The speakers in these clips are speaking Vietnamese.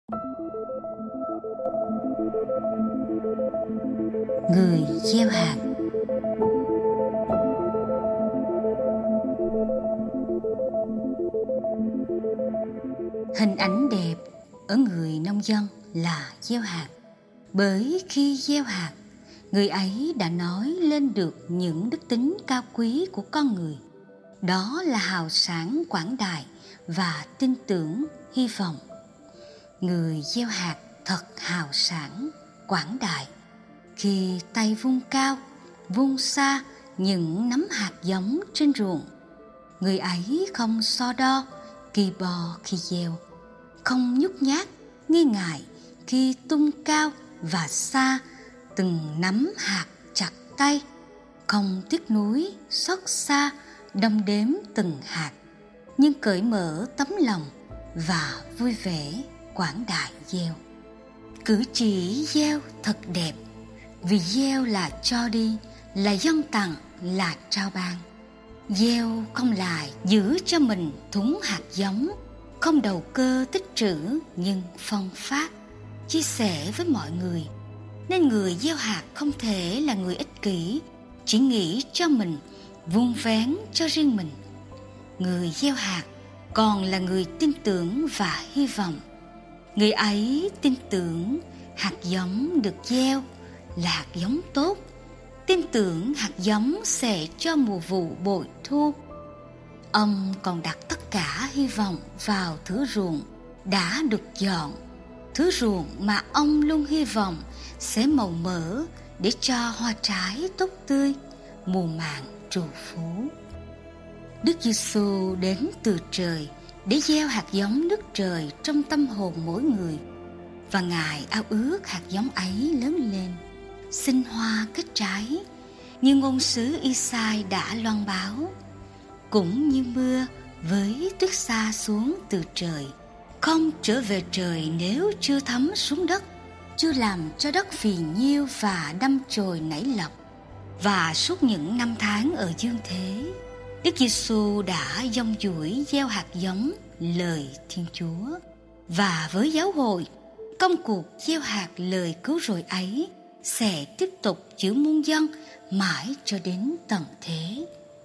Người gieo hạt. Hình ảnh đẹp ở người nông dân là gieo hạt. Bởi khi gieo hạt, người ấy đã nói lên được những đức tính cao quý của con người. Đó là hào sảng quảng đại và tin tưởng, hy vọng. Người gieo hạt thật hào sảng, quảng đại. Khi tay vung cao, vung xa những nắm hạt giống trên ruộng, người ấy không so đo, kỳ bò khi gieo, không nhút nhát, nghi ngại khi tung cao và xa từng nắm hạt chặt tay, không tiếc nuối, xót xa, đong đếm từng hạt, nhưng cởi mở tấm lòng và vui vẻ quảng đại gieo. Cử chỉ gieo thật đẹp, vì gieo là cho đi, là dâng tặng, là trao ban. Gieo không lại giữ cho mình thúng hạt giống, không đầu cơ tích trữ, nhưng phân phát, chia sẻ với mọi người. Nên người gieo hạt không thể là người ích kỷ, chỉ nghĩ cho mình, vun vén cho riêng mình. Người gieo hạt còn là người tin tưởng và hy vọng. Người ấy tin tưởng hạt giống được gieo là hạt giống tốt, tin tưởng hạt giống sẽ cho mùa vụ bội thu. Ông còn đặt tất cả hy vọng vào thửa ruộng đã được dọn, thửa ruộng mà ông luôn hy vọng sẽ màu mỡ để cho hoa trái tốt tươi, mùa màng trù phú. Đức Giêsu đến từ trời để gieo hạt giống nước trời trong tâm hồn mỗi người, và Ngài ao ước hạt giống ấy lớn lên, sinh hoa kết trái, như ngôn sứ Isai đã loan báo. Cũng như mưa với tuyết sa xuống từ trời, không trở về trời nếu chưa thấm xuống đất, chưa làm cho đất phì nhiêu và đâm chồi nảy lộc. Và suốt những năm tháng ở dương thế, Đức Giêsu đã dông dũi gieo hạt giống lời Thiên Chúa. Và với giáo hội, công cuộc gieo hạt lời cứu rỗi ấy sẽ tiếp tục giữ muôn dân mãi cho đến tận thế.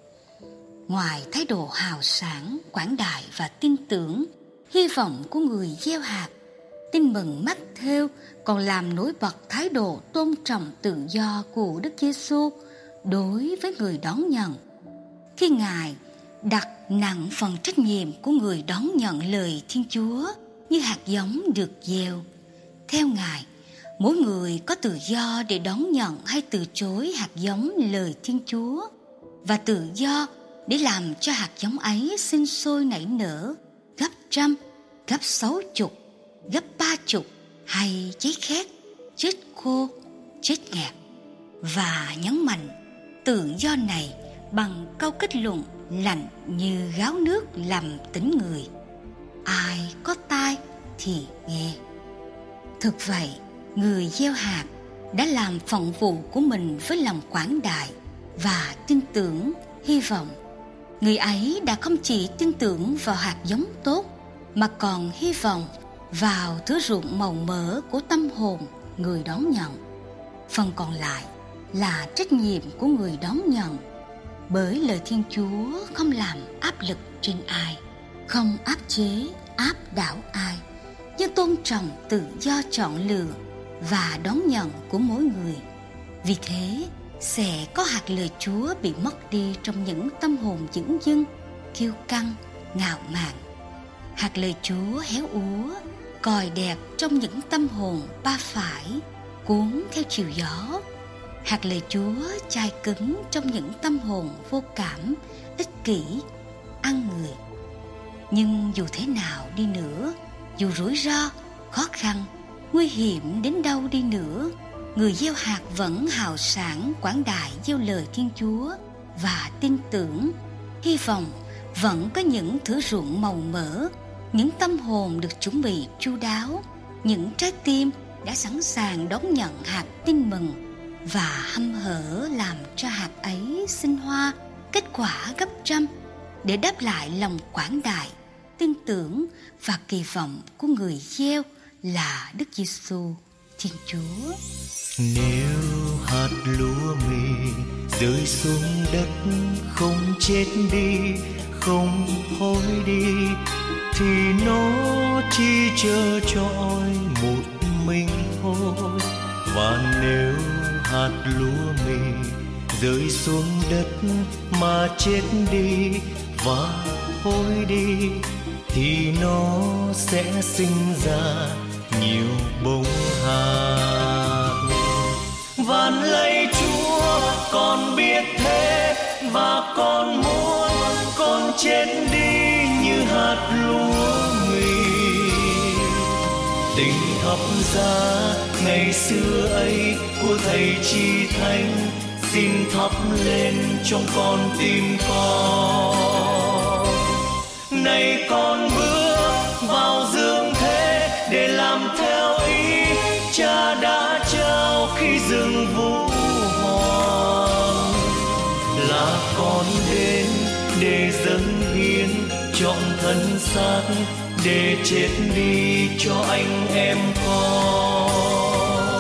Ngoài thái độ hào sảng, quảng đại và tin tưởng, hy vọng của người gieo hạt, Tin mừng Mác-thêu còn làm nổi bật thái độ tôn trọng tự do của Đức Giêsu đối với người đón nhận. Khi Ngài đặt nặng phần trách nhiệm của người đón nhận lời Thiên Chúa như hạt giống được gieo, theo Ngài, mỗi người có tự do để đón nhận hay từ chối hạt giống lời Thiên Chúa, và tự do để làm cho hạt giống ấy sinh sôi nảy nở gấp 100, gấp 60, gấp 30 hay cháy khét, chết khô, chết ngạt. Và nhấn mạnh tự do này bằng câu kết luận lạnh như gáo nước làm tỉnh người: ai có tai thì nghe. Thực vậy, người gieo hạt đã làm phận vụ của mình với lòng quảng đại và tin tưởng, hy vọng. Người ấy đã không chỉ tin tưởng vào hạt giống tốt, mà còn hy vọng vào thửa ruộng màu mỡ của tâm hồn người đón nhận. Phần còn lại là trách nhiệm của người đón nhận, bởi lời Thiên Chúa không làm áp lực trên ai, không áp chế, áp đảo ai, nhưng tôn trọng tự do chọn lựa và đón nhận của mỗi người. Vì thế, sẽ có hạt lời Chúa bị mất đi trong những tâm hồn dửng dưng, kiêu căng, ngạo mạn. Hạt lời Chúa héo úa, còi đẹp trong những tâm hồn ba phải, cuốn theo chiều gió. Hạt lời Chúa chai cứng trong những tâm hồn vô cảm, ích kỷ, ăn người. Nhưng dù thế nào đi nữa, dù rủi ro, khó khăn, nguy hiểm đến đâu đi nữa, người gieo hạt vẫn hào sảng quảng đại gieo lời Thiên Chúa và tin tưởng, hy vọng vẫn có những thửa ruộng màu mỡ, những tâm hồn được chuẩn bị chu đáo, những trái tim đã sẵn sàng đón nhận hạt tin mừng và hăm hở làm cho hạt ấy sinh hoa, kết quả gấp 100 để đáp lại lòng quảng đại, tin tưởng và kỳ vọng của người gieo là Đức Giêsu Thiên Chúa. Nếu hạt lúa mì rơi xuống đất không chết đi, không hối đi, thì nó chỉ trơ trọi một mình thôi. Và nếu hạt lúa mì rơi xuống đất mà chết đi và hối đi, thì nó sẽ sinh ra nhiều bông hạt. Van lạy Chúa, con biết thế và con muốn con chết đi như hạt lúa mì. Tình thập giá ngày xưa ấy của Thầy Chi Thánh xin thắp lên trong con tim con. Nay con bước vào dương thế để làm theo ý Cha đã trao khi rừng Vũ Hoàng. Là con đến để dâng hiến trọn thân xác, để chết đi cho anh em con.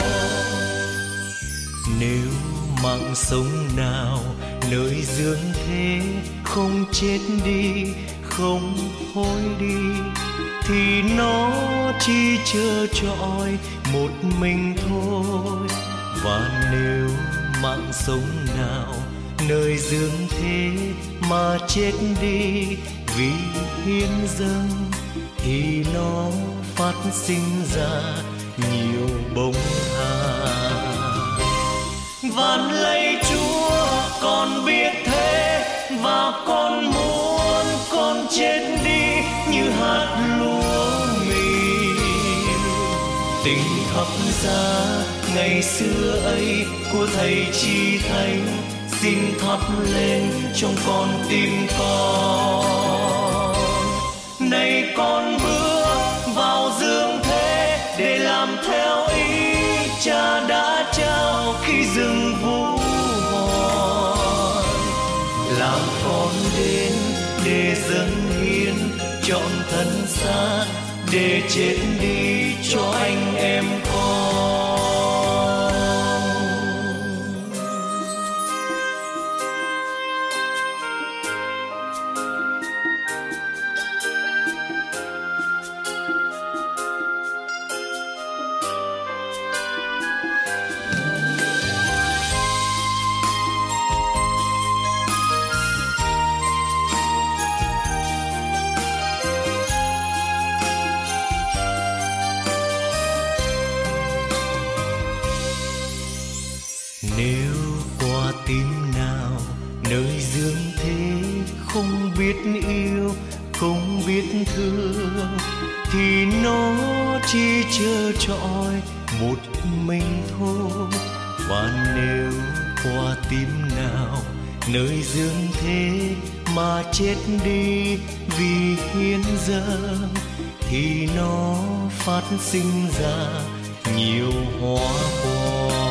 Nếu mạng sống nào nơi dương thế không chết đi, không hối đi, thì nó chỉ trơ trọi một mình thôi. Và nếu mạng sống nào nơi dương thế mà chết đi vì hiến dâng, thì nó phát sinh ra nhiều bông hạt. Van lạy Chúa, con biết thế và con muốn con chết đi như hạt lúa mì. Tình thập giá ngày xưa ấy của Thầy Chi Thánh xin thắp lên trong con tim con. Nay con bước vào dương thế để làm theo ý Cha đã trao khi rừng Vũ Hoàng. Làm con đến để dâng hiến trọn thân xác, để chết đi cho anh em con. Nếu quả tim nào nơi dương thế không biết yêu, không biết thương, thì nó chỉ trơ trọi một mình thôi. Và nếu quả tim nào nơi dương thế mà chết đi vì hiến dâng, thì nó phát sinh ra nhiều hoa quả.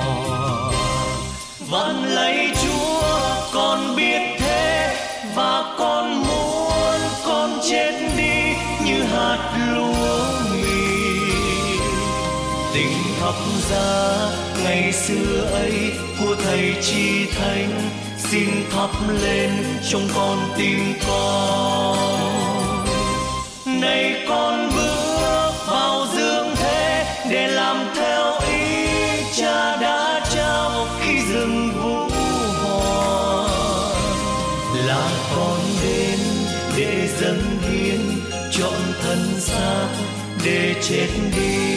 Van lạy Chúa, con biết thế và con muốn con chết đi như hạt lúa mì. Tình thập giá ngày xưa ấy của Thầy Chi Thánh xin thắp lên trong con tim con. Nay con bước vào dương thế để làm theo ý Cha đã trao khi rừng Vũ Hoàng. Là con đến để dâng hiến trọn thân xác, để chết đi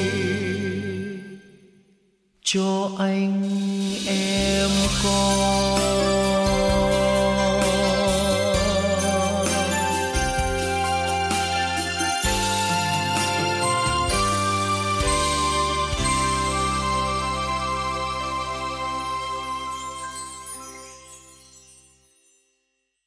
cho anh em con.